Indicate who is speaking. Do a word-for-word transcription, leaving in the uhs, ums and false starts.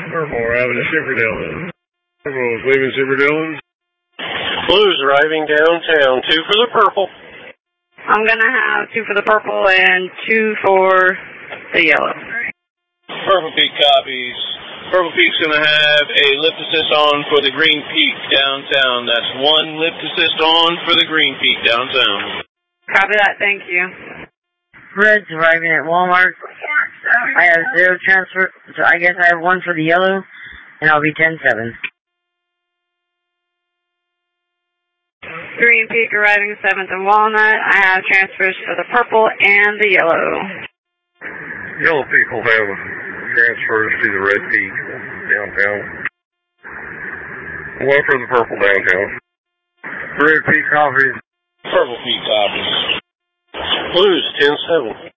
Speaker 1: Purple arriving at Shipper Dillon. Purple is leaving Shipper Dillon.
Speaker 2: Blues arriving downtown. Two for the purple.
Speaker 3: I'm going to have two for the purple and two for the yellow.
Speaker 2: Purple Peak copies. Purple Peak's going to have a lift assist on for the Green Peak downtown. That's one lift assist on for the Green Peak downtown.
Speaker 3: Copy that, thank you.
Speaker 4: Red's arriving at Walmart. I have zero transfer, so I guess I have one for the yellow, and I'll be ten seven.
Speaker 3: Green Peak arriving seventh and Walnut. I have transfers for the purple and the yellow.
Speaker 1: Yellow Peak will have transfers to the Red Peak downtown. One for the purple downtown. Red Peak copies.
Speaker 2: Purple Peak copies. Blues ten seven.